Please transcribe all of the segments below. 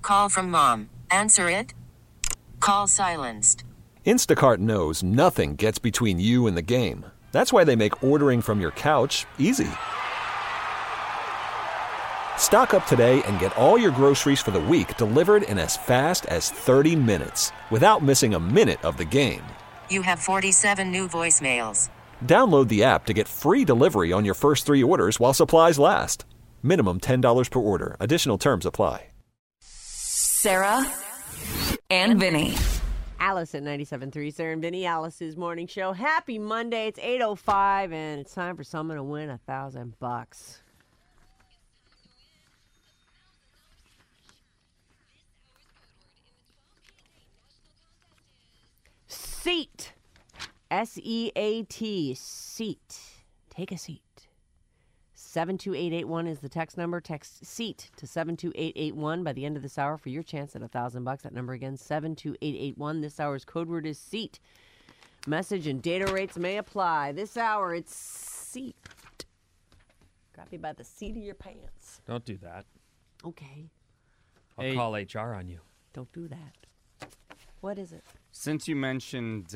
Call from mom. Answer it. Call silenced. Instacart knows nothing gets between you and the game. That's why they make ordering from your couch easy. Stock up today and get all your groceries for the week delivered in as fast as 30 minutes without missing a minute of the game. You have 47 new voicemails. Download the app to get free delivery on your first 3 orders while supplies last. Minimum $10 per order. Additional terms apply. Sarah and Vinny. Alice at 97.3, Sarah and Vinny, Alice's morning show. Happy Monday. It's 8:05, and it's time for someone to win $1,000. Seat. S-E-A-T. Seat. Take a seat. 72881 is the text number. Text SEAT to 72881 by the end of this hour for your chance at $1,000. That number again, 72881. This hour's code word is SEAT. Message and data rates may apply. This hour, it's SEAT. Grab you by the seat of your pants. Don't do that. Okay. I'll call HR on you. Don't do that. What is it? Since you mentioned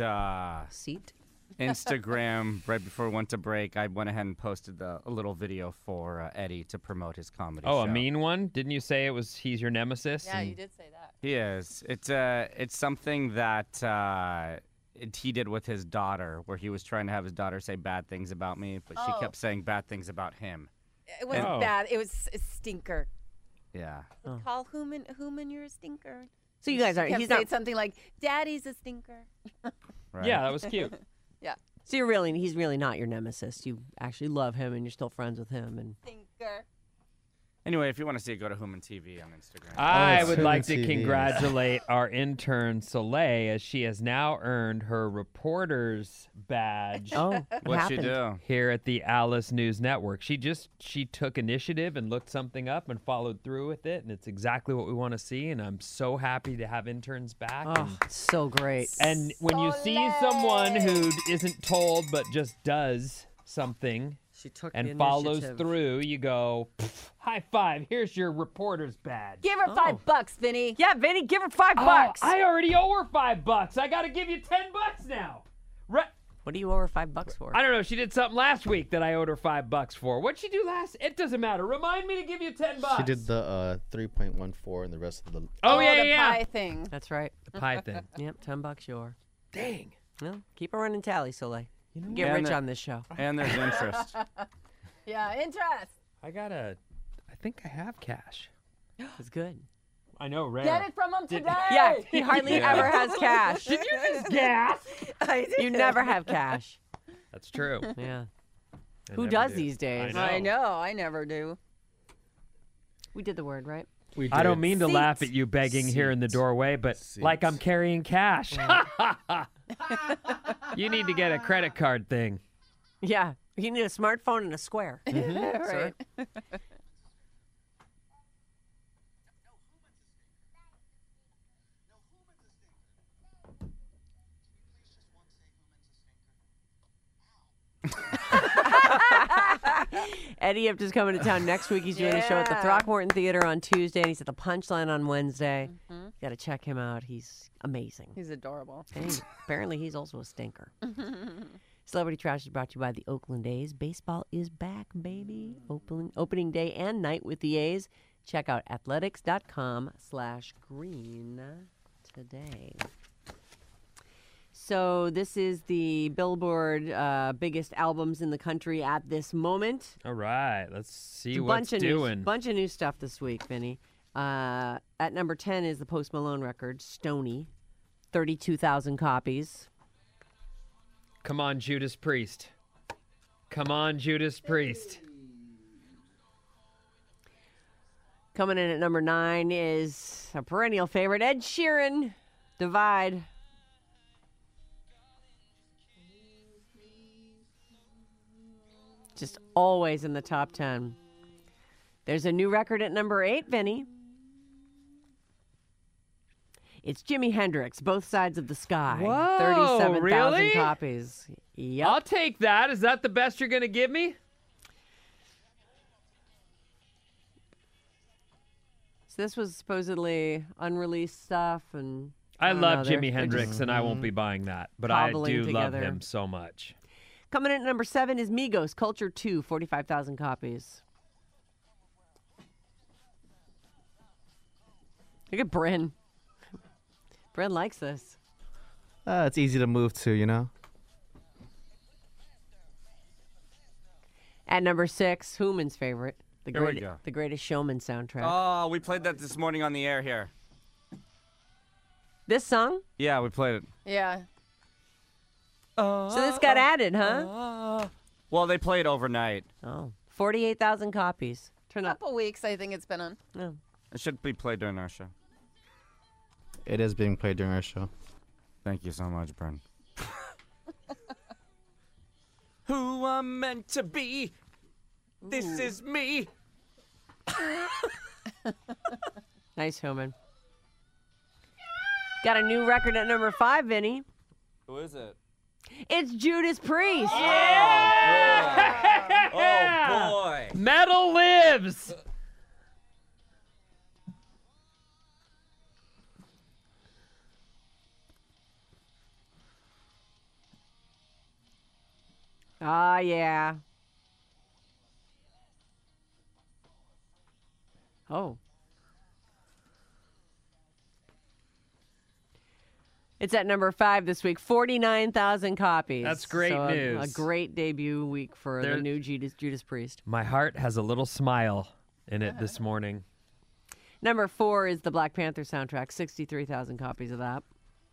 Seat? Instagram right before we went to break, I went ahead and posted a little video for Eddie to promote his comedy show. Oh, a mean one? Didn't you say he's your nemesis? Yeah, you did say that. He is. It's something that he did with his daughter, where he was trying to have his daughter say bad things about me, but she kept saying bad things about him. It wasn't bad. It was a stinker. Yeah. Call Human, you're a stinker. So you guys aren't. He's not something like, "Daddy's a stinker." Right. Yeah, that was cute. Yeah. So he's really not your nemesis. You actually love him, and you're still friends with him. And Stinker. Anyway, if you want to see it, go to Human TV on Instagram. I would Human like to TV. congratulate our intern Soleil, as she has now earned her reporter's badge what What'd she happened? do? here at the Alice News Network. She took initiative and looked something up and followed through with it, and it's exactly what we want to see, and I'm so happy to have interns back. Oh, it's so great. And when you see someone who isn't told but just does something She took and the follows initiative. through, you go, high five, here's your reporter's badge. Give her $5, Vinny. Yeah, Vinny, give her $5. I already owe her $5. I got to give you $10 now. What do you owe her $5 for? I don't know. She did something last week that I owed her $5 for. What'd she do last? It doesn't matter. Remind me to give you $10. She did the 3.14 and the rest of the. Oh, the yeah. pie thing. That's right. The pie thing. Yep, $10 your. Dang. Well, keep a running tally, Soleil. You know, get Yeah, rich and on this show. And there's interest. Yeah, interest. I think I have cash. It's good. I know, rare. Get it from him today. Yeah, he hardly ever has cash. Did you just gas? I did. You never have cash. That's true. Yeah. I Who never does do. these days? I know. I never do. We did the word, right? We I don't did. mean to laugh at you begging here in the doorway, but like I'm carrying cash. You need to get a credit card thing. Yeah. You need a smartphone and a square. Right. Eddie Ipta's coming to town next week. He's doing a show at the Throckmorton Theater on Tuesday, and he's at the Punchline on Wednesday. You got to check him out. He's amazing. He's adorable. And apparently, he's also a stinker. Celebrity Trash is brought to you by the Oakland A's. Baseball is back, baby. Opening day and night with the A's. Check out athletics.com/green today. So this is the Billboard biggest albums in the country at this moment. All right, let's see It's a what's doing. bunch of new stuff this week, Vinny. At number 10 is the Post Malone record, Stoney, 32,000 copies. Come on, Judas Priest. Come on, Judas Priest. Coming in at number 9 is a perennial favorite, Ed Sheeran, Divide. Just always in the top 10. There's a new record at number 8, Vinny. It's Jimi Hendrix, Both Sides of the Sky. Whoa, 37,000 really? copies. Yep. I'll take that. Is that the best you're going to give me? So this was supposedly unreleased stuff, and I don't know, love they're- Jimi they're Hendrix, just and I won't be buying that. But I cobbling do love together. him so much. Coming in at number 7 is Migos, Culture 2, 45,000 copies. Look at Bryn. Bryn likes this. It's easy to move to, you know. At number 6, Human's favorite, Here we go. the Greatest Showman soundtrack. Oh, we played that this morning on the air here. This song? Yeah, we played it. Yeah. So this got added, huh? Well, they played overnight. Oh, 48,000 copies. Turn up. Couple weeks, I think it's been on. No. It should be played during our show. It is being played during our show. Thank you so much, Brent. Who I'm meant to be. This is me. Nice, Human. Got a new record at number 5, Vinny. Who is it? It's Judas Priest. Oh, boy. Metal lives. Ah, yeah. Oh. It's at number 5 this week. 49,000 copies. That's great So news. A great debut week for There- the new Judas Priest. My heart has a little smile in it this morning. Number 4 is the Black Panther soundtrack. 63,000 copies of that.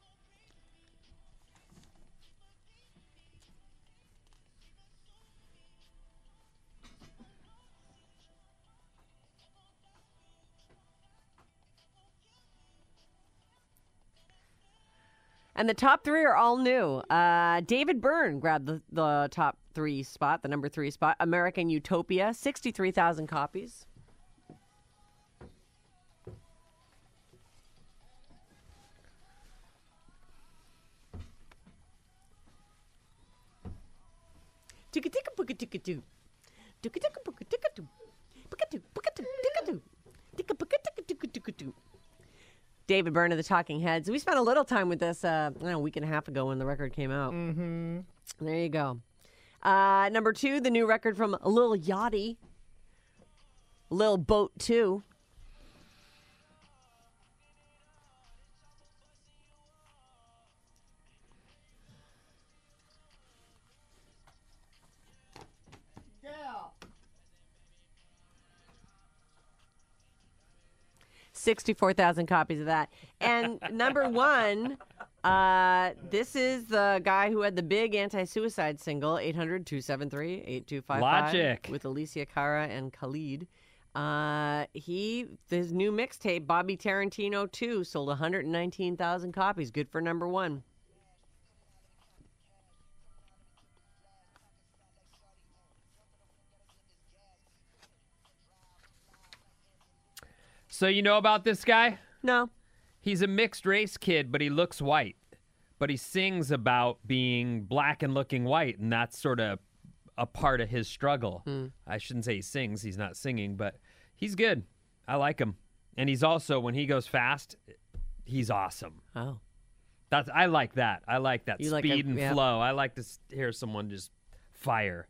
And the top 3 are all new. David Byrne grabbed the top 3 spot, the number 3 spot. American Utopia, 63,000 copies. David Byrne of the Talking Heads. We spent a little time with this a week and a half ago when the record came out. Mm-hmm. There you go. Number 2, the new record from Lil Yachty, Lil Boat 2. Yeah. 64,000 copies of that. And number 1, this is the guy who had the big anti-suicide single, 800-273-8255. Logic. With Alicia Cara and Khalid. His new mixtape, Bobby Tarantino 2, sold 119,000 copies. Good for number 1. So you know about this guy? No. He's a mixed race kid, but he looks white. But he sings about being black and looking white, and that's sort of a part of his struggle. I shouldn't say he sings, he's not singing, but he's good. I like him. And he's also, when he goes fast, he's awesome. Oh. I like that. I like that You like speed a- and yeah. flow. I like to hear someone just fire.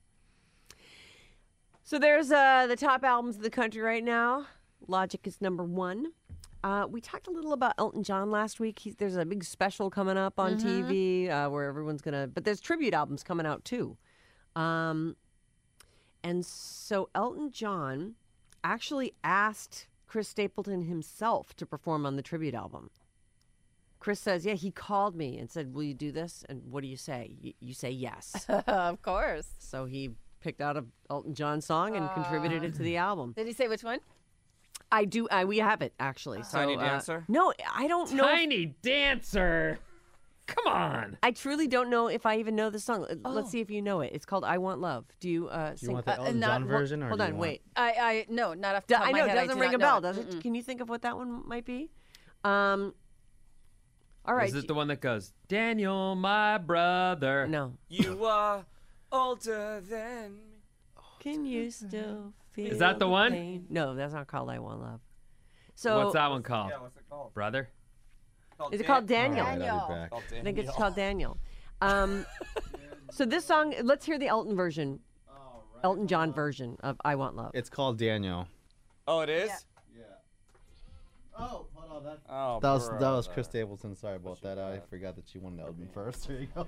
So there's the top albums of the country right now. Logic is number 1. We talked a little about Elton John last week. There's a big special coming up on TV where everyone's going to... But there's tribute albums coming out, too. And so Elton John actually asked Chris Stapleton himself to perform on the tribute album. Chris says, yeah, he called me and said, will you do this? And what do you say? You say yes. Of course. So he picked out a Elton John song and contributed it to the album. Did he say which one? I do. We have it actually. So, Tiny Dancer? No, I don't know. Tiny Dancer. Come on. I truly don't know if I even know the song. Let's see if you know it. It's called "I Want Love." Do you Do you sing? want the Elton not- John version, or Hold do you on, want... wait. I no, not off the top I of my know it head. I doesn't do ring a not bell, know does it? Can you think of what that one might be? All right. Is it the one that goes, Daniel, my brother? No. You are older than me. Can you still feel? Is that the one? pain? No, that's not called "I Want Love." So What's that one called? what's it called? Brother? is it called Daniel? All right, I'll be back. I think it's called Daniel. So this song, let's hear the Elton version. Elton John version of I Want Love. It's called Daniel. Oh, it is? Yeah. Oh, hold on. Oh, That was Chris Stapleton. Sorry about that. I forgot that you wanted Elton first. Here you go.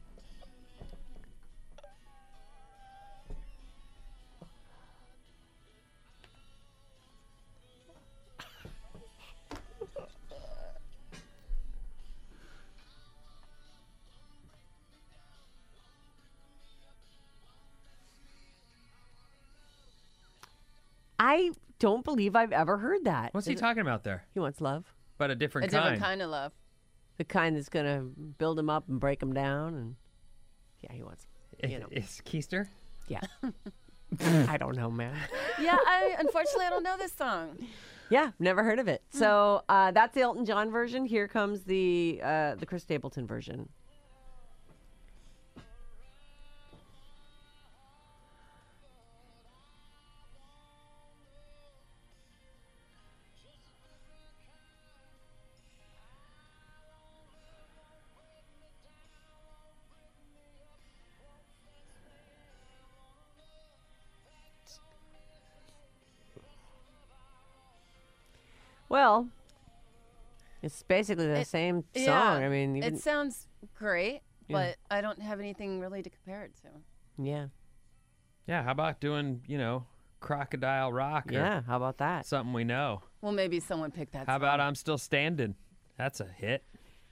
I don't believe I've ever heard that. What's he talking about there? He wants love. But a different A kind. different kind of love. The kind that's going to build him up and break him down. And yeah, he wants, you know. Is Keister? Yeah. I don't know, man. Yeah, unfortunately I don't know this song. Yeah, never heard of it. So that's the Elton John version. Here comes the Chris Stapleton version. Well, it's basically the same song. Yeah, I mean, even, it sounds great, Yeah. but I don't have anything really to compare it to. yeah, Yeah, how about doing, Crocodile Rock or yeah. How about that? something we know? Well, maybe someone picked that How song. about I'm Still Standing? That's a hit.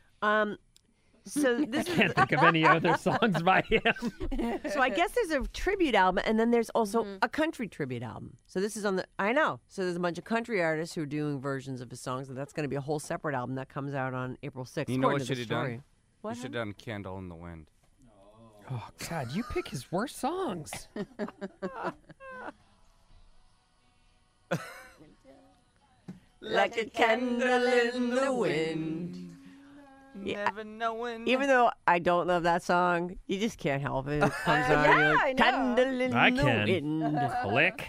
So this is Can't think of any other songs by him. so I guess there's a tribute album, and then there's also a country tribute album. So this is on the I know. So there's a bunch of country artists who are doing versions of his songs, and that's going to be a whole separate album that comes out on April 6th. You know according what to should the have done? story. What? You should have done Candle in the Wind. Oh, God, you pick his worst songs. Like a candle in the wind. Yeah. Never knowing. Even though I don't love that song, you just can't help it. It comes on. yeah, you're like, I know. Candle in I the can. wind. Click.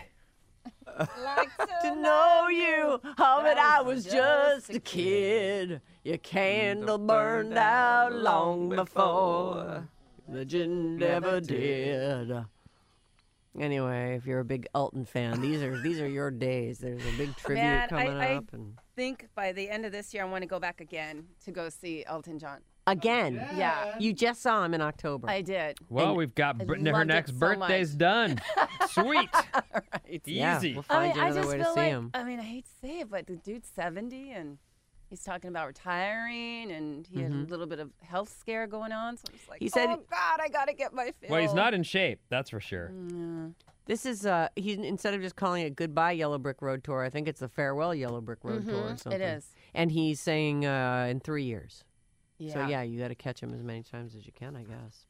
To know you, oh, but I was just a kid. Your candle burned out long before. Legend never did. Anyway, if you're a big Elton fan, these are your days. There's a big tribute Man, coming I up, and think by the end of this year, I want to go back again to go see Elton John. again, Yeah, you just saw him in October. I did. Well, And we've got I her loved next it so birthday's much. done. Sweet. Right. Easy. Yeah, we'll I find mean, you I another just way to feel see like, him. I mean, I hate to say it, but the dude's 70 and he's talking about retiring and he had a little bit of health scare going on. So I'm just like, He said- oh, God, I got to get my fill. Well, he's not in shape, that's for sure. This is he instead of just calling it Goodbye Yellow Brick Road Tour, I think it's the Farewell Yellow Brick Road Tour or something. It is. And he's saying in 3 years. Yeah. So yeah, you got to catch him as many times as you can, I guess.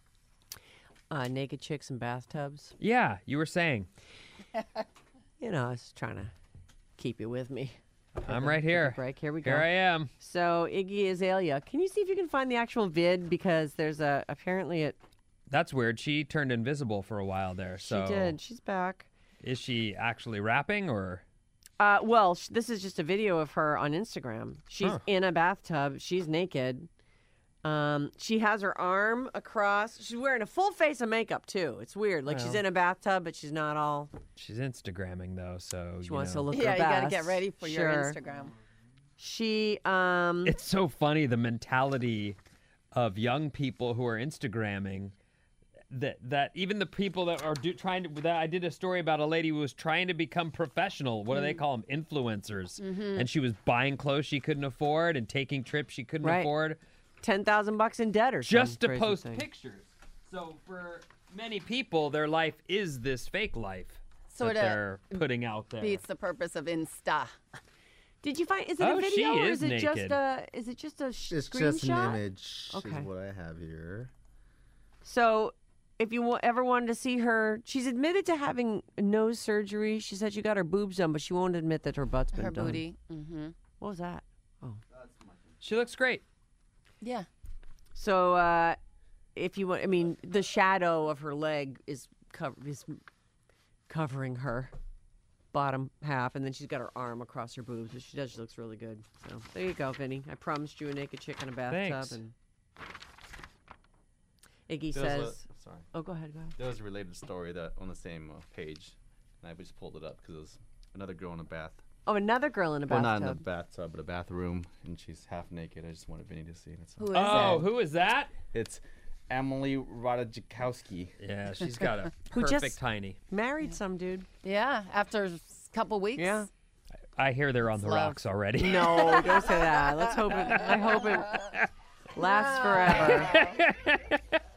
Naked chicks in bathtubs. Yeah, you were saying. You know, I was trying to keep you with me. I'm right Take a here. break. Here we go. Here I am. So Iggy Azalea, can you see if you can find the actual vid, because there's apparently it. That's weird. She turned invisible for a while there. So She did. She's back. Is she actually rapping or? Well, this is just a video of her on Instagram. She's Huh. in a bathtub. She's naked. She has her arm across. She's wearing a full face of makeup too. It's weird. Like she's Well. in a bathtub, but she's not all. She's Instagramming though, so She you wants to know. look Yeah, her you best. got to get ready for your Sure. Instagram. She It's so funny the mentality of young people who are Instagramming. That even the people that are trying to. That I did a story about a lady who was trying to become professional. What do they call them? Influencers. And she was buying clothes she couldn't afford and taking trips she couldn't Right. afford $10,000 in debt or just to some crazy post thing. pictures. So for many people, their life is this fake life Sorta that they're putting out there. Beats the purpose of Insta. Did you find? Is it Oh, a she video or is is it just naked. a? Is it just a It's screenshot? just an image. Okay. Is what I have here. So, if you ever wanted to see her, she's admitted to having nose surgery. She said she got her boobs done, but she won't admit that her butt's been Her done. booty. Mm-hmm. What was that? She looks great. Yeah. So, if you want, I mean, the shadow of her leg is covering her. bottom half, and then she's got her arm across her boobs, but she looks really good. So there you go, Vinny. I promised you a naked chick in a bathtub. Thanks. And Iggy There was says, sorry. "Oh, go ahead, go ahead." There was a related story that on the same page, and I just pulled it up because it was another girl in a bath. Oh, another girl in a Well, bathtub. not in the bathtub, but a bathroom, and she's half naked. I just wanted Vinny to see it. Who is Oh, it? who is that? It's Emily Ratajkowski. Yeah, she's got a Who just- perfect tiny. Married some dude. Yeah, after a couple weeks. Yeah. I hear they're on the love. rocks already. No, don't say that. Let's hope it. I hope it lasts forever.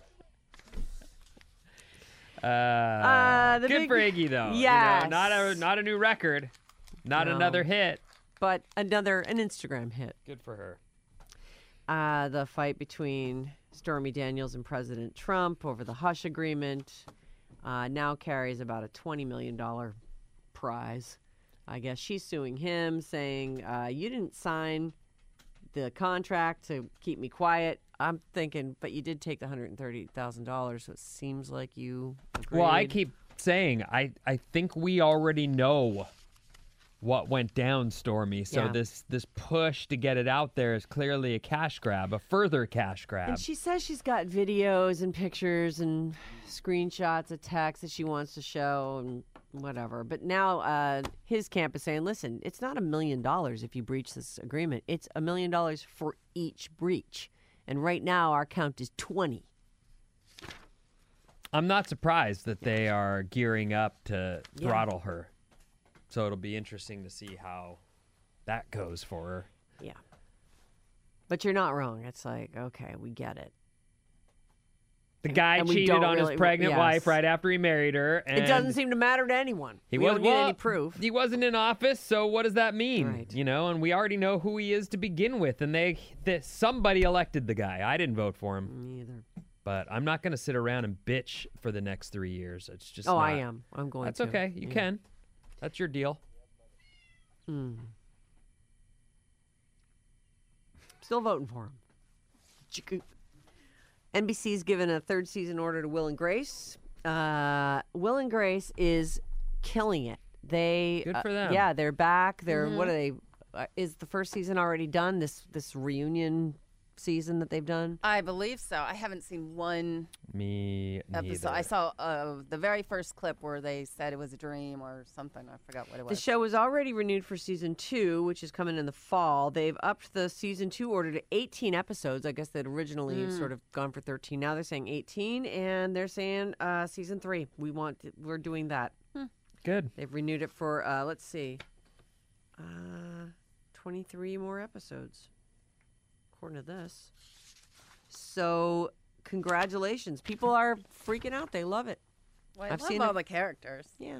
The Good big- for Iggy though. Yes. You know, not a new record, not No. another hit. But an Instagram hit. Good for her. The fight between Stormy Daniels and President Trump over the hush agreement now carries about a $20 million prize. I guess she's suing him, saying, you didn't sign the contract to keep me quiet. I'm thinking, but you did take the $130,000, so it seems like you agreed. Well, I keep saying I think we already know what went down, Stormy. So Yeah. this push to get it out there is clearly a cash grab, a further cash grab. And she says she's got videos and pictures and screenshots of text that she wants to show and whatever. But now his camp is saying, listen, it's not $1 million if you breach this agreement. It's $1 million for each breach. And right now our count is 20. I'm not surprised that they are gearing up to throttle her. So it'll be interesting to see how that goes for her. Yeah. But you're not wrong. It's like, okay, we get it. The guy and we cheated don't on really- his pregnant yes. wife right after he married her. And It doesn't seem to matter to anyone. He we was, don't need well, any proof. He wasn't in office, so what does that mean? Right. You know, and we already know who he is to begin with. And somebody elected the guy. I didn't vote for him. Me either. But I'm not going to sit around and bitch for the next 3 years. It's just Oh, not. I am. I'm going That's to. okay. You can. That's your deal. Still voting for him. NBC's given a third season order to Will and Grace. Will and Grace is killing it. Good for them. Yeah, they're back. They're what are they? Is the first season already done? This reunion season that they've done. I believe so. I haven't seen one Me episode. neither. I saw the very first clip where they said it was a dream or something. I forgot what it The was. show was already renewed for season 2, which is coming in the fall. They've upped the season 2 order to 18 episodes. I guess they'd originally sort of gone for 13. Now they're saying 18, and they're saying season 3. We're doing that. Good. They've renewed it for let's see, 23 more episodes, according to this. So congratulations! People are freaking out. They love it. Well, I I've love seen all it. the characters. Yeah.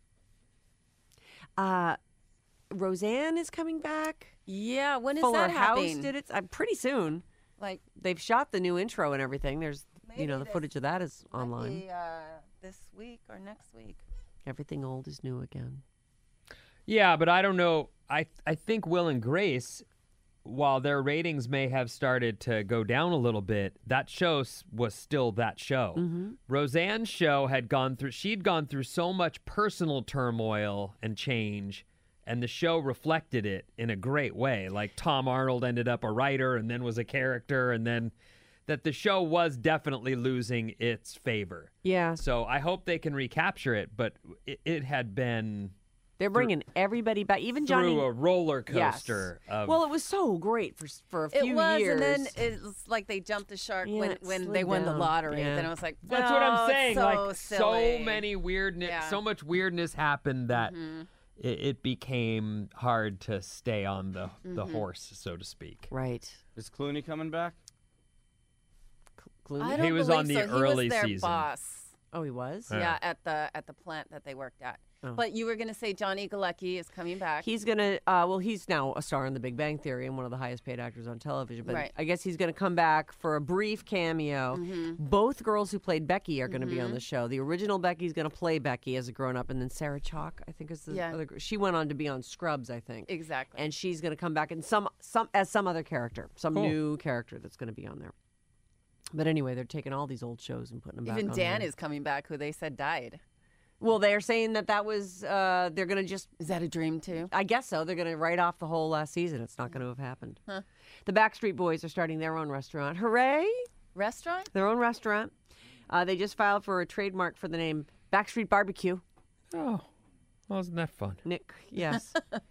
Roseanne is coming back. Yeah, when is Fuller that House happening? did it. Pretty soon. Like They've shot the new intro and everything. There's, Maybe the this footage of that is might online. be, this week or next week. Everything old is new again. Yeah, but I don't know. I think Will and Grace, while their ratings may have started to go down a little bit, that show was still that show. Roseanne's show she'd gone through so much personal turmoil and change, and the show reflected it in a great way. Like Tom Arnold ended up a writer and then was a character, and then that the show was definitely losing its favor. Yeah. So I hope they can recapture it, but it had been They're bringing everybody back. Even through Johnny. a roller Yes. coaster. Of, Well, it was so great for a few It was, years. and then it was like they jumped the shark Yeah, when it they slid won the down. lottery. Yeah. Then I was like, that's what I'm "Oh, saying. it's so Like silly." so many weirdness, Yeah. so much weirdness happened that it became hard to stay on the horse, so to speak. Right. Is Clooney coming back? Clooney? I don't He was believe on the so. early he was their season. boss. Oh, he was? Yeah, at the plant that they worked at. Oh. But you were going to say Johnny Galecki is coming back. He's going to, he's now a star in The Big Bang Theory and one of the highest paid actors on television. But Right. I guess he's going to come back for a brief cameo. Both girls who played Becky are going to be on the show. The original Becky's going to play Becky as a grown up, and then Sarah Chalk, I think, is the Yeah. other girl. She went on to be on Scrubs, I think. Exactly. And she's going to come back in some as some other character, some Cool. new character that's going to be on there. But anyway, they're taking all these old shows and putting them back Even on Dan there. is coming back, who they said died. Well, they're saying that was, they're going to just, Is that a dream too? I guess so. They're going to write off the whole last season. It's not going to have happened. The Backstreet Boys are starting their own restaurant. Hooray! Restaurant? Their own restaurant. They just filed for a trademark for the name Backstreet Barbecue. Oh, well, isn't that fun? Yes.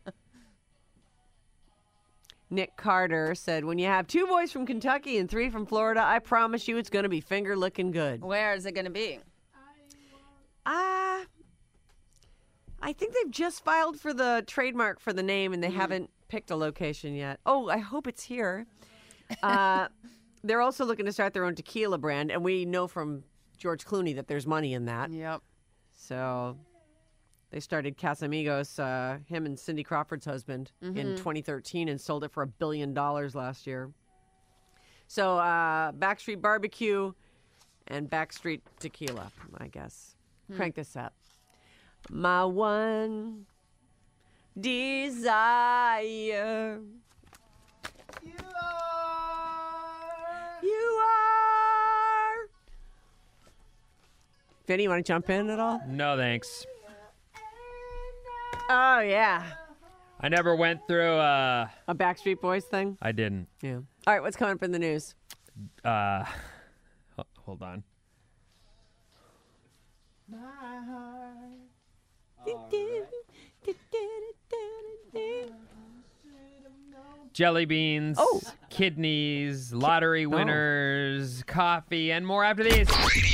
Nick Carter said, when you have 2 boys from Kentucky and 3 from Florida, I promise you it's going to be finger looking good. Where is it going to be? I think they've just filed for the trademark for the name and they haven't picked a location yet. Oh, I hope it's here. They're also looking to start their own tequila brand, and we know from George Clooney that there's money in that. Yep. So they started Casamigos, him and Cindy Crawford's husband, in 2013 and sold it for $1 billion last year. So Backstreet Barbecue and Backstreet Tequila, I guess. Crank this up. My one desire. You are. Vinny, you want to jump in at all? No, thanks. Oh, yeah. I never went through. A Backstreet Boys thing? I didn't. Yeah. All right, what's coming up in the news? Hold on. Jelly beans, kidneys, lottery winners, coffee, and more after these.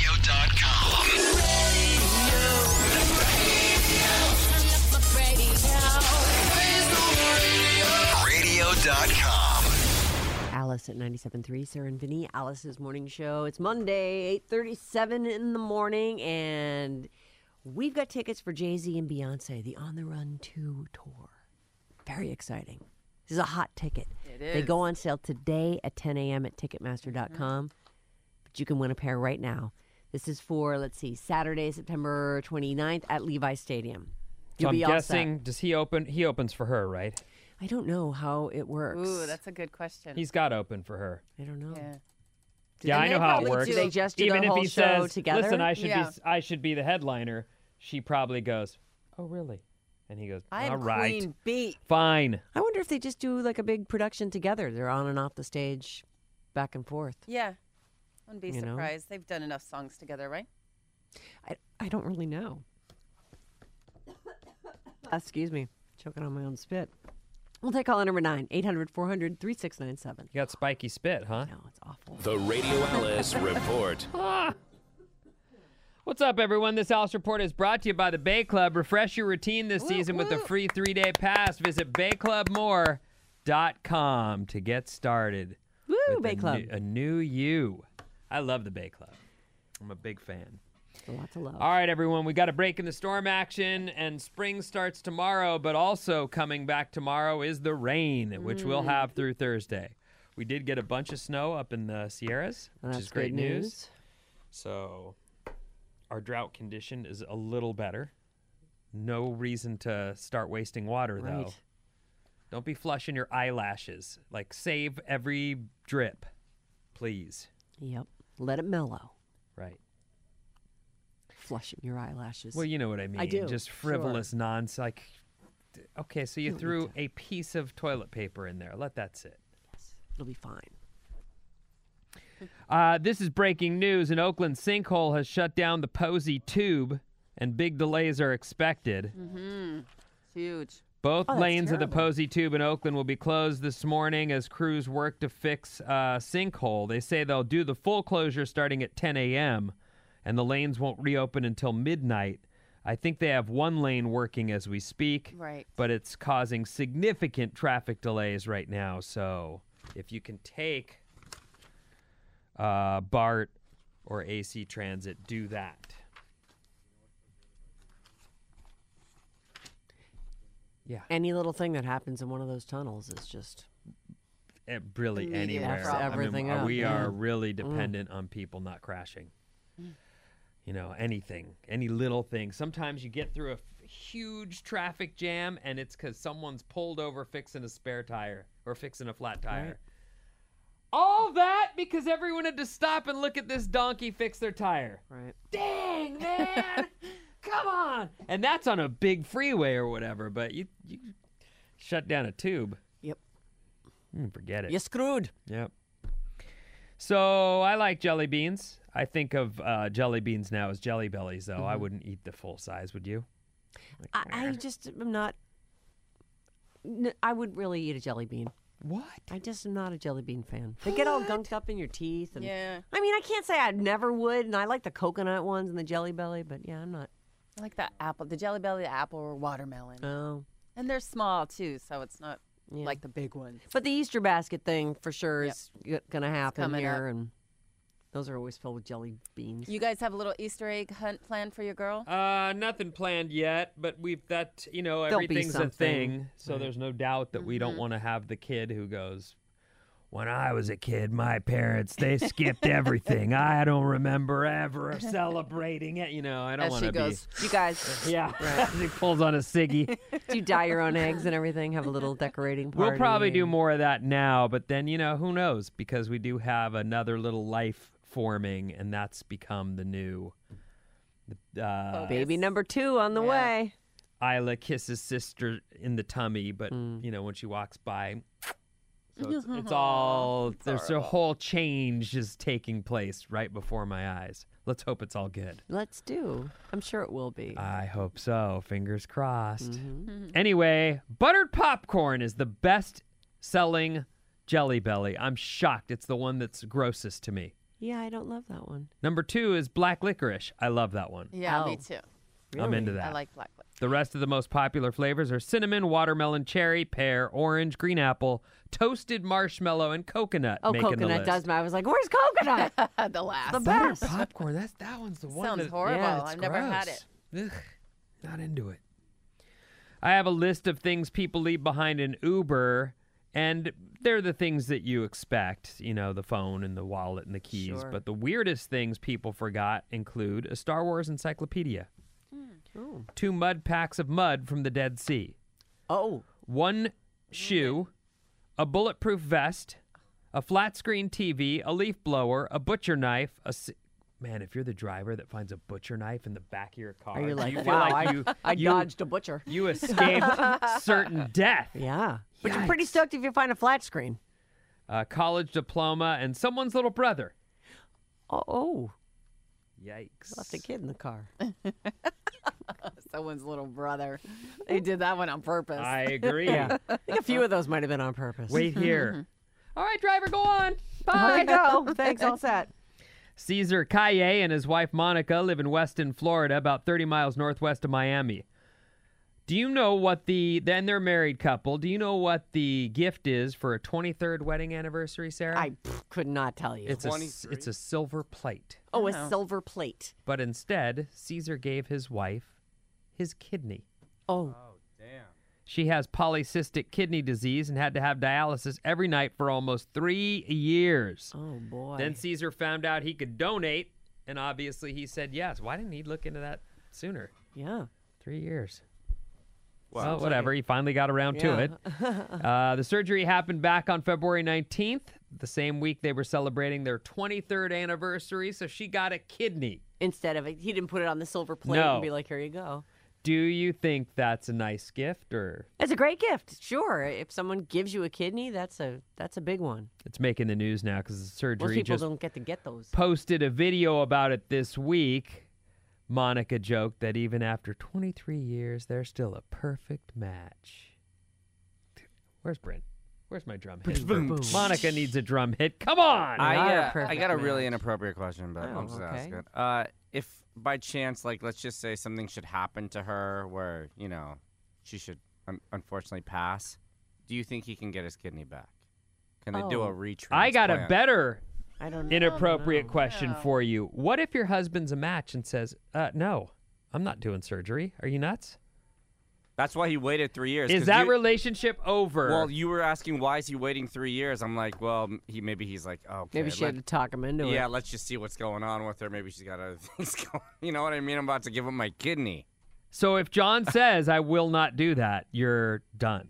Radio.com. Alice at 97.3, Sarah and Vinny, Alice's morning show. It's Monday, 8:37 in the morning, and we've got tickets for Jay-Z and Beyonce, the On the Run 2 tour. Very exciting. This is a hot ticket. It is. They go on sale today at 10 a.m. at Ticketmaster.com, but you can win a pair right now. This is for, Saturday, September 29th at Levi Stadium. So I'm guessing, does he open? He opens for her, right? I don't know how it works. Ooh, that's a good question. He's got open for her. I don't know. Yeah. Yeah, And I they know how it probably works. do- they just do Even the if whole he show says, together? "Listen, Yeah. I should be the headliner," she probably goes, "Oh, really?" And he goes, I "All am right, Queen Bee. fine." I wonder if they just do like a big production together. They're on and off the stage, back and forth. Yeah. Wouldn't be You know? surprised. They've done enough songs together, right? I don't really know. Excuse me, choking on my own spit. We'll take caller number 9, 800-400-3697. You got spiky spit, huh? No, it's awful. The Radio Alice Report. What's up, everyone? This Alice Report is brought to you by the Bay Club. Refresh your routine this season with a free 3-day pass. Visit bayclubmore.com to get started. Woo, with Bay Club. A new you. I love the Bay Club. I'm a big fan. Lots of love. All right, everyone, we got a break in the storm action, and spring starts tomorrow, but also coming back tomorrow is the rain, which we'll have through Thursday. We did get a bunch of snow up in the Sierras, which That's is great good news. So our drought condition is a little better. No reason to start wasting water, though. Right. Don't be flushing your eyelashes. Like, save every drip, please. Yep. Let it mellow. Right. Flushing your eyelashes. Well, you know what I mean. I do, Just sure. frivolous nonsense. Like, okay, so you threw a piece of toilet paper in there. Let that sit. It'll be fine. This is breaking news. An Oakland sinkhole has shut down the Posey Tube, and big delays are expected. It's huge. Both Oh, that's lanes of the terrible. Posey Tube in Oakland will be closed this morning as crews work to fix sinkhole. They say they'll do the full closure starting at 10 a.m., and the lanes won't reopen until midnight. I think they have one lane working as we speak, Right. but it's causing significant traffic delays right now. So if you can take BART or AC Transit, do that. Yeah. Any little thing that happens in one of those tunnels is just Really Immediate anywhere. problem. Everything up, we yeah. are really dependent on people not crashing. You know, anything, any little thing. Sometimes you get through a huge traffic jam and it's because someone's pulled over fixing a spare tire or fixing a flat tire. Right. All that because everyone had to stop and look at this donkey fix their tire. right. Dang, man! come on. And that's on a big freeway or whatever, but you shut down a tube. Yep. Forget it. You're screwed. Yep. So I like jelly beans. I think of jelly beans now as Jelly Bellies, though. I wouldn't eat the full size, would you? I just am not. I would really eat a jelly bean. What? I just am not a jelly bean fan. They get all gunked up in your teeth. And, Yeah. I mean, I can't say I never would, and I like the coconut ones and the Jelly Belly, but yeah, I'm not. I like the apple, the Jelly Belly, the apple, or watermelon. Oh. And they're small, too, so it's not Yeah. like the big ones. But the Easter basket thing for sure Yep. is going to happen coming here, up. and those are always filled with jelly beans. You guys have a little Easter egg hunt planned for your girl? Nothing planned yet, but There'll be everything's a something. thing. So there's no doubt that we don't want to have the kid who goes, when I was a kid, my parents, they skipped everything. I don't remember ever celebrating it. I don't As want she to be. goes, You guys, Yeah, he pulls on a ciggy. do you dye your own eggs and everything? Have a little decorating party? We'll probably do and- more of that now, but then, who knows? Because we do have another little life forming, and that's become the new. Baby number 2 on the Yeah. way. Isla kisses sister in the tummy, but, when she walks by. So it's all, there's a whole change is taking place right before my eyes. Let's hope it's all good. Let's do. I'm sure it will be. I hope so. Fingers crossed. Anyway, buttered popcorn is the best selling Jelly Belly. I'm shocked. It's the one that's grossest to me. Yeah, I don't love that one. Number 2 is black licorice. I love that one. Yeah, Oh. me too. I'm into that. I like black licorice. The rest of the most popular flavors are cinnamon, watermelon, cherry, pear, orange, green apple, toasted marshmallow, and coconut. Oh, making the coconut list. does. I was like, where's coconut? The last. The Buttered best. popcorn. That one's the one. Sounds that, horrible. Yeah, it's I've never had gross. Ugh, not into it. I have a list of things people leave behind in Uber, and they're the things that you expect. The phone and the wallet and the keys. Sure. But the weirdest things people forgot include a Star Wars encyclopedia, Oh. 2 mud packs of mud from the Dead Sea, Oh. 1 shoe, a bulletproof vest, a flat screen TV, a leaf blower, a butcher knife, Man, if you're the driver that finds a butcher knife in the back of your car, Are you like, do you feel wow, like I you dodged a butcher. you escaped certain death. Yeah. But you're pretty Yikes. stoked if you find a flat screen. A college diploma and someone's little brother. Oh. Yikes. Left a kid in the car. Someone's little brother. They did that one on purpose. I agree. Yeah. I think a few of those might have been on purpose. Wait here. All right, driver, go on. There Bye. you go. Thanks, all set. Caesar Calle and his wife Monica live in Weston, Florida, about 30 miles northwest of Miami. Do you know what then they're a married couple. Do you know what the gift is for a 23rd wedding anniversary, Sarah? I could not tell you. it's a silver plate. Oh, a silver plate. But instead, Caesar gave his wife his kidney. Oh. Damn. She has polycystic kidney disease and had to have dialysis every night for almost 3 years. Oh, boy. Then Caesar found out he could donate, and obviously he said yes. Why didn't he look into that sooner? Yeah. 3 years. Well, Well, whatever. He finally got around to it. The surgery happened back on February 19th. The same week they were celebrating their 23rd anniversary, so she got a kidney. Instead of he didn't put it on the silver plate No. and be like, here you go. Do you think that's a nice gift, or It's a great gift. Sure. If someone gives you a kidney, that's a big one. it's making the news now because the Most surgery people just don't get to get those. posted a video about it this week. Monica joked that even after 23 years, they're still a perfect match. Where's Brent? Where's my drum hit? Monica needs a drum hit. Come on! Not a I perfect got a really match. inappropriate question, but Oh, I'll just ask okay. it. If by chance, let's just say something should happen to her where, she should unfortunately pass, do you think he can get his kidney back? Can they do Oh. a retransplant? I got a better I don't inappropriate know. question for you. What if your husband's a match and says, no, I'm not doing surgery. Are you nuts? That's why he waited 3 years. Is 'cause that you- relationship over? Well, you were asking why is he waiting 3 years? I'm like, well, maybe he's like, oh, okay. Maybe she had to talk him into Yeah, it. let's just see what's going on with her. Maybe she's got other things going. You know what I mean? I'm about to give him my kidney. So if John says, I will not do that, you're done.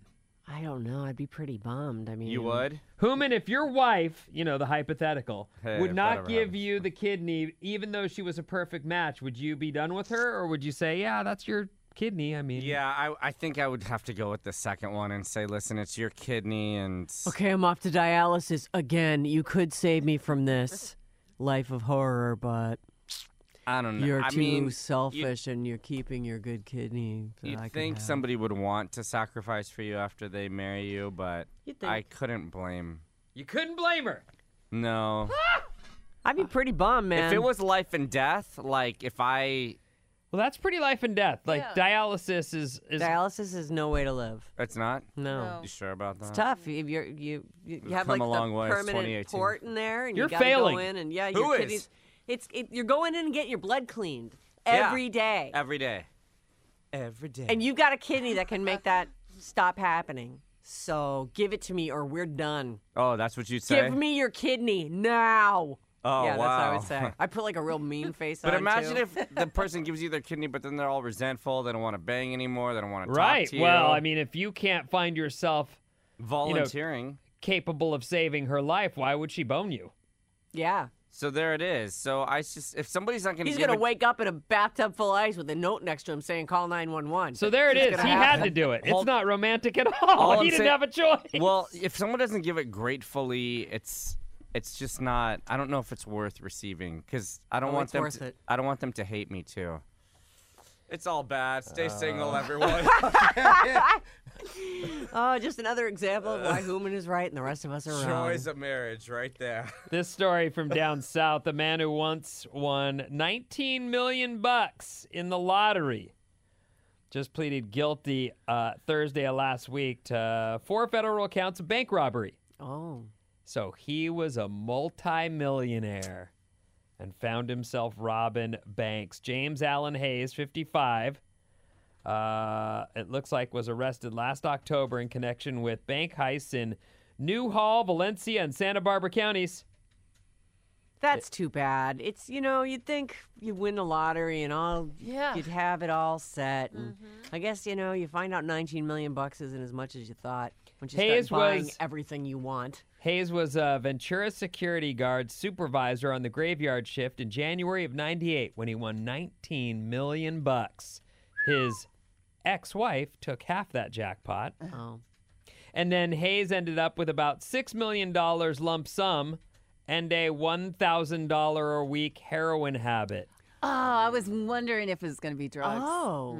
I don't know. I'd be pretty bummed. I mean, You would? Hooman, if your wife, the hypothetical, Hey, would if not that ever give happens. you the kidney, even though she was a perfect match, would you be done with her, or would you say, yeah, that's your kidney? I mean, Yeah, I think I would have to go with the second one and say, listen, it's your kidney and Okay, I'm off to dialysis again. You could save me from this life of horror, but I don't know. you're I too mean, selfish and you're keeping your good kidney. that I You'd could think have. somebody would want to sacrifice for you after they marry you, but You'd think. I couldn't blame. you couldn't blame her. No. I'd be pretty bummed, man. If it was life and death, like if I... Well, that's pretty life and death. Like Yeah. dialysis is Dialysis is no way to live. It's not? No. No. You sure about that? It's tough. If you have come like a long the way. It's permanent 2018. port in there, and You're you gotta failing. go in and your Who is? kidneys. You're going in and getting your blood cleaned Yeah. every day, Every day. Every day. and you've got a kidney that can make that stop happening. So give it to me, or we're done. Oh, that's what you'd say? Give me your kidney now. Oh, yeah, wow. that's what I would say. I put like a real mean face on. But imagine too. if the person gives you their kidney, but then they're all resentful. They don't want to bang anymore. They don't want to right. talk to you. Well, I mean, if you can't find yourself volunteering. capable of saving her life, why would she bone you? Yeah. So there it is. So if somebody's not going to He's give going to it, wake up in a bathtub full of ice with a note next to him saying, call 911. So there it is. gonna He happen. had to do it. It's Hold- not romantic at all. All I'm He didn't saying- have a choice. well, if someone doesn't give it gratefully, it's just not. I don't know if it's worth receiving because I don't Oh, want it's them. worth To, it. I don't want them to hate me too. It's all bad. Stay single, everyone. Oh, just another example of why Hooman is right and the rest of us are wrong. Joys of marriage, right there. This story from down south, a man who once won $19 million in the lottery just pleaded guilty Thursday of last week to 4 federal counts of bank robbery. Oh. So he was a multimillionaire and found himself robbing banks. James Allen Hayes, 55, it looks like was arrested last October in connection with bank heists in Newhall, Valencia, and Santa Barbara counties. That's too bad. It's, you'd think you win the lottery and Yeah. you'd have it all set. And I guess, you find out $19 million isn't as much as you thought when you Hayes start buying was- everything you want. Hayes was a Ventura security guard supervisor on the graveyard shift in January of '98 when he won $19 million. His ex-wife took half that jackpot. Oh. And then Hayes ended up with about $6 million lump sum and a $1,000 a week heroin habit. Oh, I was wondering if it was going to be drugs. Oh.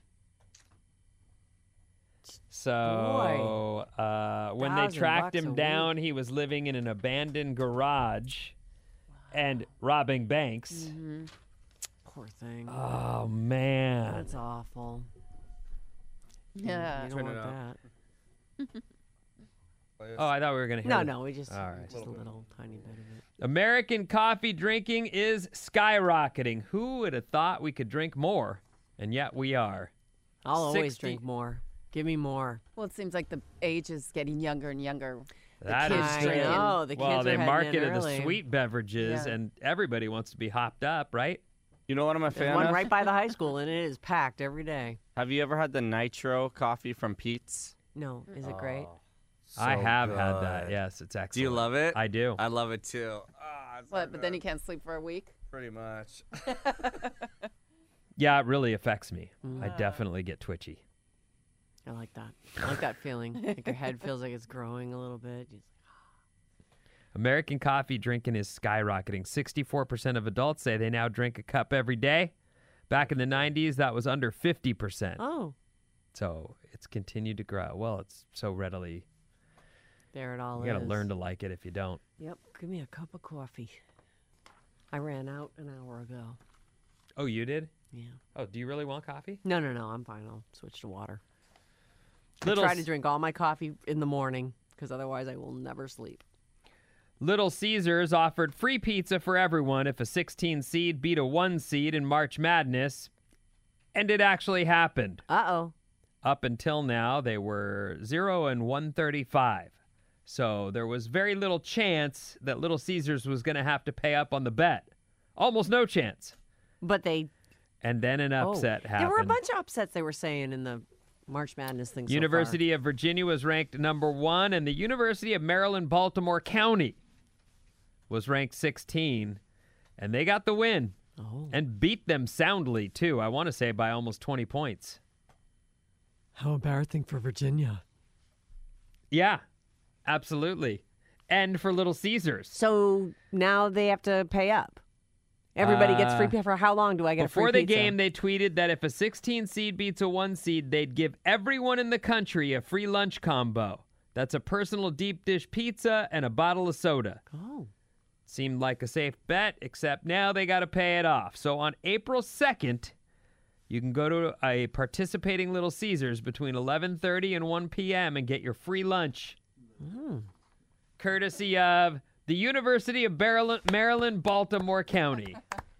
So when they $1,000 tracked a him week. down, he was living in an abandoned garage and robbing banks. Poor thing. Oh, man. That's awful. Yeah. You don't want that. Oh, I thought we were going to hear No, we just, All right. just a little tiny bit of it. American coffee drinking is skyrocketing. Who would have thought we could drink more? And yet we are. I'll always 60 drink more. Give me more. Well, it seems like the age is getting younger and younger. That kids is I true. drinking. know. The Well, kids they are heading in marketed the early. sweet beverages, Yeah. and everybody wants to be hopped up, right? You know what I'm a There's fan one of? right by the high school, and it is packed every day. Have you ever had the nitro coffee from Pete's? No, is it great? I So have had that. good. Yes, it's excellent. Do you love it? I do. I love it too. It's What? But then you can't sleep for a week. pretty much. Yeah, it really affects me. I definitely get twitchy. I like that. I like that feeling. Like your head feels like it's growing a little bit. American coffee drinking is skyrocketing. 64% of adults say they now drink a cup every day. Back in the 90s, that was under 50%. Oh, So it's continued to grow. Well, it's so readily. there it all You is. got to learn to like it if you don't. Yep. Give me a cup of coffee. I ran out an hour ago. Oh, you did? Yeah. Oh, do you really want coffee? No, I'm fine. I'll switch to water. Little I try to drink all my coffee in the morning because otherwise I will never sleep. Little Caesars offered free pizza for everyone if a 16 seed beat a 1 seed in March Madness. And it actually happened. Uh-oh. Up until now, they were 0-135. So there was very little chance that Little Caesars was going to have to pay up on the bet. Almost no chance. But they... And then an upset happened. There were a bunch of upsets they were saying in the March Madness thing. University of Virginia was ranked number 1, and the University of Maryland, Baltimore County was ranked 16, and they got the win and beat them soundly, too. I want to say by almost 20 points. How embarrassing for Virginia. Yeah, absolutely. And for Little Caesars. So now they have to pay up. Everybody gets free pizza. For how long do I get a free Before the pizza? game, they tweeted that if a 16 seed beats a 1 seed, they'd give everyone in the country a free lunch combo. That's a personal deep dish pizza and a bottle of soda. Oh. Seemed like a safe bet, except now they got to pay it off. So on April 2nd, you can go to a participating Little Caesars between 11:30 and 1 p.m. and get your free lunch. Courtesy of the University of Maryland, Baltimore County.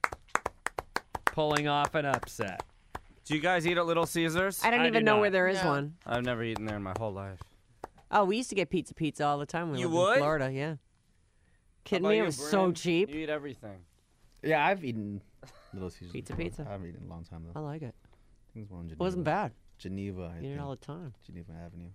Pulling off an upset. Do you guys eat at Little Caesars? I don't I even do know not. where there is one. I've never eaten there in my whole life. Oh, we used to get pizza all the time when we You lived in would? Florida. Yeah. Kidding How about me? It you, was so Brandon? cheap. You eat everything. Yeah, I've eaten Little Caesars. Pizza, before. pizza. I haven't eaten in a long time, though. I like it. I think it's one in It Geneva. wasn't bad. Geneva, I Eat it think. all the time. Geneva Avenue.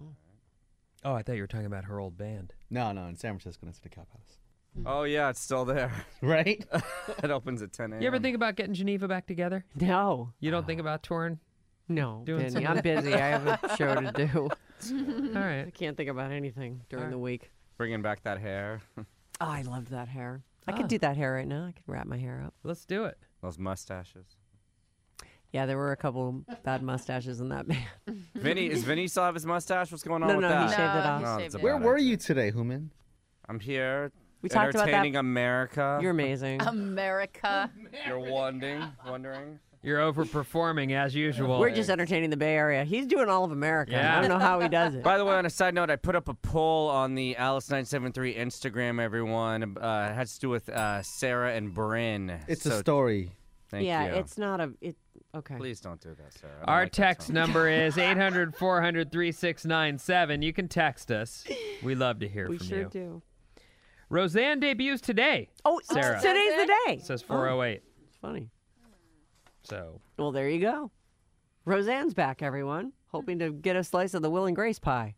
Oh, I thought you were talking about her old band. No, in San Francisco, next to the Cow Palace. Oh, yeah, it's still there. Right? It opens at 10 a.m. You ever think about getting Geneva back together? No. You don't think about touring? No, Doing Benny, something? I'm busy. I have a show to do. All right. I can't think about anything during the week. Bringing back that hair. Oh, I loved that hair. I could do that hair right now. I could wrap my hair up. Let's do it. Those mustaches. Yeah, there were a couple bad mustaches in that band. Is Vinny still have his mustache? What's going on No, with no, that? he shaved it off. No, He that's a shaved Where bad were idea. you today, Human? I'm here. We talked about that. Entertaining America. You're amazing. America. You're wondering. You're overperforming as usual. We're just entertaining the Bay Area. He's doing all of America. Yeah. I don't know how he does it. By the way, on a side note, I put up a poll on the Alice973 Instagram, everyone. It has to do with Sarah and Bryn. It's So a story. Thank yeah, you. it's not a. Okay. Please don't do that, Sarah. I don't Our like that text song. number is 800-400-3697. You can text us. We love to hear We from sure you. do. Roseanne debuts today. Oh, Sarah. today's the day. It says 408. It's funny. So Well, there you go. Roseanne's back, everyone. Hoping to get a slice of the Will and Grace pie.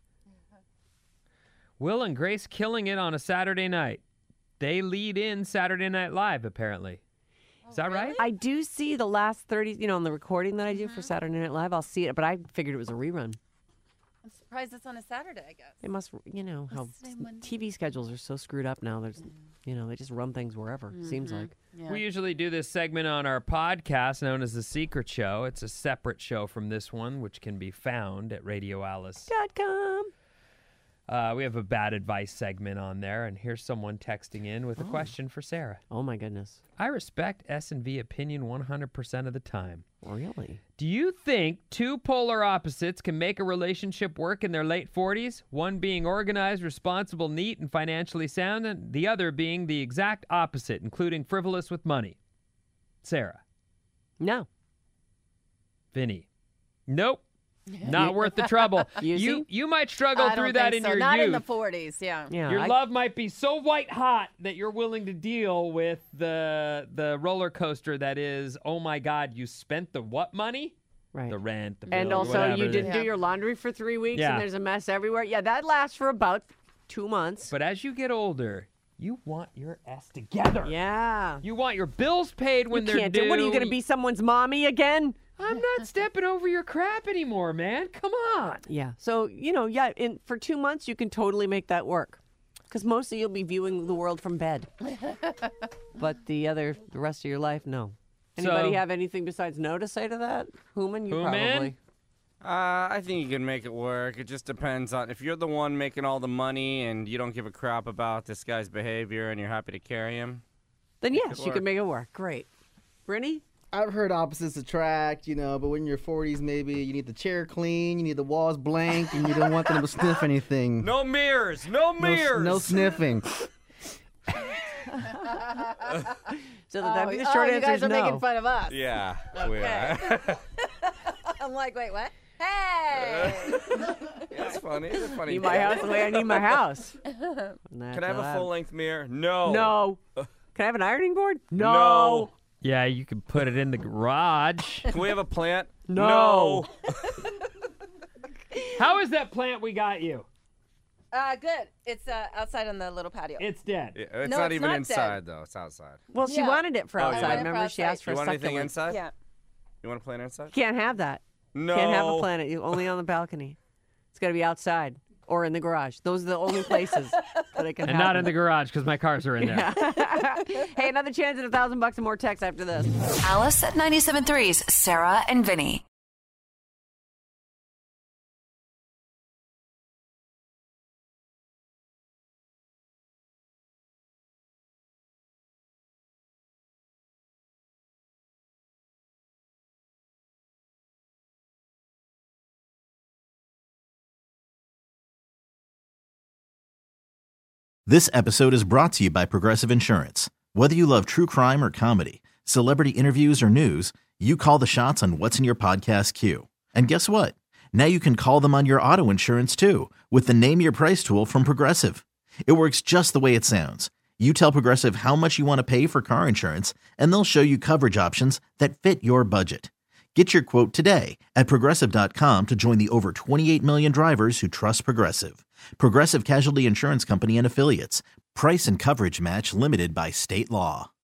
Will and Grace killing it on a Saturday night. They lead in Saturday Night Live, apparently. Is that right? I do see the last 30, on the recording that I do for Saturday Night Live. I'll see it, but I figured it was a rerun. I'm surprised it's on a Saturday, I guess. They must, how same Monday. TV schedules are so screwed up now. There's, they just run things wherever, seems like. Yeah. We usually do this segment on our podcast known as The Secret Show. It's a separate show from this one, which can be found at RadioAlice.com. We have a bad advice segment on there, and here's someone texting in with a question for Sarah. Oh, my goodness. I respect S&V opinion 100% of the time. Really? Do you think two polar opposites can make a relationship work in their late 40s? One being organized, responsible, neat, and financially sound, and the other being the exact opposite, including frivolous with money. Sarah. No. Vinny. Nope. Not worth the trouble. You might struggle I through don't that think in so. your Not youth. in the 40s, yeah. Your love might be so white hot that you're willing to deal with the roller coaster that is, oh my God, you spent the what money? Right. The rent, the And bill, also, whatever you it didn't is. do your laundry for 3 weeks, Yeah. and there's a mess everywhere. Yeah, that lasts for about 2 months. But as you get older, you want your S together. Yeah. You want your bills paid when You they're can't due. do. What are you going to be, someone's mommy again? I'm not stepping over your crap anymore, man. Come on. Yeah. So, for 2 months, you can totally make that work. Because mostly you'll be viewing the world from bed. But the rest of your life, no. Anybody So- have anything besides no to say to that? Human, you Human? probably. I think you can make it work. It just depends on if you're the one making all the money and you don't give a crap about this guy's behavior and you're happy to carry him. Then yes, you work. can make it work. Great. Brittany? I've heard opposites attract, but when you're 40s, maybe you need the chair clean, you need the walls blank, and you don't want them to sniff anything. No mirrors! No mirrors! No sniffing. So that'd be the short you answer guys is are no. making fun of us. Yeah, we Okay. are. I'm like, wait, what? Hey! That's funny. It's a funny. Need my house the way I need my house. Can I have a full-length mirror? No. No. Can I have an ironing board? No. Yeah, you can put it in the garage. Can we have a plant? No. How is that plant we got you? Good. It's outside on the little patio. It's dead. Yeah, it's No, not it's even not inside though. It's outside. Well, she Yeah. wanted it for Oh, you outside. want it for Remember, she outside. asked for You a want anything succulent. inside? Yeah. You want to plant inside? Can't have that. No. Can't have a plant. Only on the balcony. It's got to be outside or in the garage. Those are the only places that it can And not in the garage because my cars are in there. Hey, another chance at $1,000 and more text after this. Alice at 97.3's Sarah and Vinny. This episode is brought to you by Progressive Insurance. Whether you love true crime or comedy, celebrity interviews or news, you call the shots on what's in your podcast queue. And guess what? Now you can call them on your auto insurance too with the Name Your Price tool from Progressive. It works just the way it sounds. You tell Progressive how much you want to pay for car insurance, and they'll show you coverage options that fit your budget. Get your quote today at Progressive.com to join the over 28 million drivers who trust Progressive. Progressive Casualty Insurance Company and Affiliates. Price and coverage match limited by state law.